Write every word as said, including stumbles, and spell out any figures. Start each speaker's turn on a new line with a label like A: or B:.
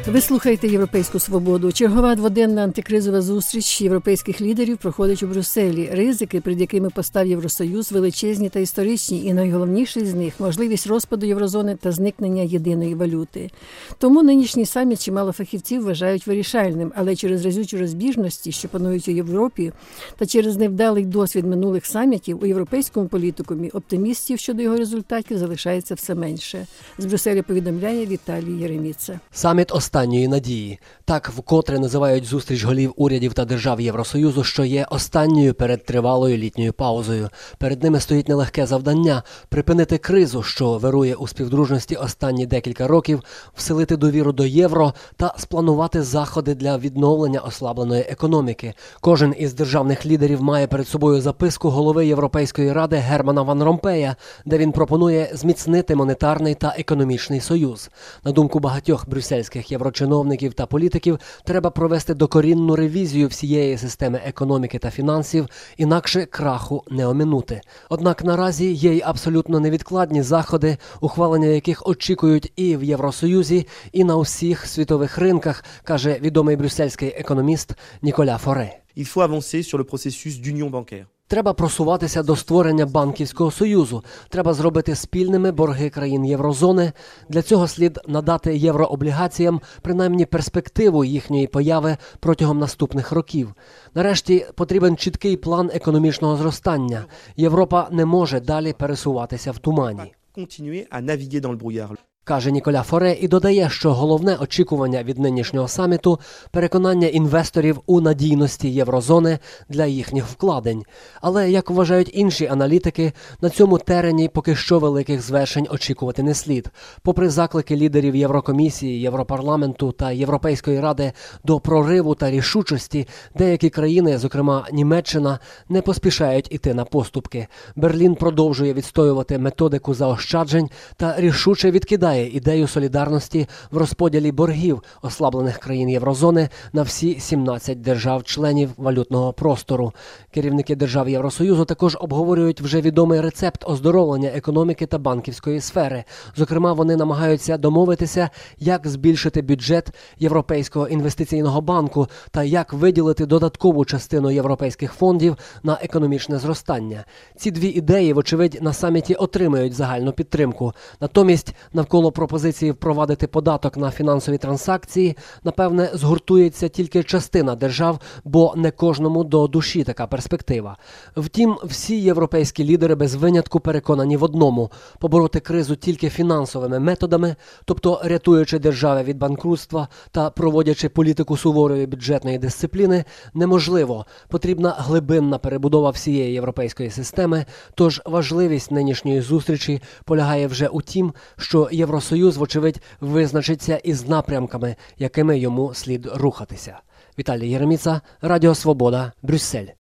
A: Ви слухаєте «Європейську свободу». Чергова дводенна антикризова зустріч європейських лідерів проходить у Брюсселі. Ризики, перед якими постав Євросоюз, величезні та історичні, і найголовніший з них – можливість розпаду єврозони та зникнення єдиної валюти. Тому нинішній саміт чимало фахівців вважають вирішальним, але через разючі розбіжності, що панують у Європі, та через невдалий досвід минулих самітів у європейському політикумі оптимістів щодо його результатів залишається все менше. З Брюсселя повідомляє Віталій Єреміца.
B: Саміт останньої надії. Так вкотре називають зустріч голів урядів та держав Євросоюзу, що є останньою перед тривалою літньою паузою. Перед ними стоїть нелегке завдання – припинити кризу, що вирує у співдружності останні декілька років, вселити довіру до євро та спланувати заходи для відновлення ослабленої економіки. Кожен із державних лідерів має перед собою записку голови Європейської ради Германа Ван Ромпея, де він пропонує зміцнити монетарний та економічний союз. На думку багатьох брюссельських єврочиновників та політиків, треба провести докорінну ревізію всієї системи економіки та фінансів, інакше краху не оминути. Однак наразі є й абсолютно невідкладні заходи, ухвалення яких очікують і в Євросоюзі, і на усіх світових ринках, каже відомий брюссельський економіст Ніколя Форе.
C: Il faut avancer sur le processus d'union bancaire.
B: Треба просуватися до створення банківського союзу. Треба зробити спільними борги країн єврозони. Для цього слід надати єврооблігаціям принаймні перспективу їхньої появи протягом наступних років. Нарешті потрібен чіткий план економічного зростання. Європа не може далі пересуватися в тумані.
C: Continuer à naviguer dans le brouillard.
B: Каже Ніколя Форе і додає, що головне очікування від нинішнього саміту – переконання інвесторів у надійності єврозони для їхніх вкладень. Але, як вважають інші аналітики, на цьому терені поки що великих звершень очікувати не слід. Попри заклики лідерів Єврокомісії, Європарламенту та Європейської ради до прориву та рішучості, деякі країни, зокрема Німеччина, не поспішають іти на поступки. Берлін продовжує відстоювати методику заощаджень та рішуче відкидає ідею солідарності в розподілі боргів ослаблених країн єврозони на всі сімнадцять держав-членів валютного простору. Керівники держав Євросоюзу також обговорюють вже відомий рецепт оздоровлення економіки та банківської сфери. Зокрема, вони намагаються домовитися, як збільшити бюджет Європейського інвестиційного банку та як виділити додаткову частину європейських фондів на економічне зростання. Ці дві ідеї, вочевидь, на саміті отримають загальну підтримку. Натомість, навколо пропозиції впровадити податок на фінансові транзакції, напевне, згуртується тільки частина держав, бо не кожному до душі така перспектива. Втім, всі європейські лідери без винятку переконані в одному – побороти кризу тільки фінансовими методами, тобто рятуючи держави від банкрутства та проводячи політику суворої бюджетної дисципліни, неможливо. Потрібна глибинна перебудова всієї європейської системи, тож важливість нинішньої зустрічі полягає вже у тім, що Євросоюз, вочевидь, визначиться із напрямками, якими йому слід рухатися. Віталій Єреміца, Радіо Свобода, Брюссель.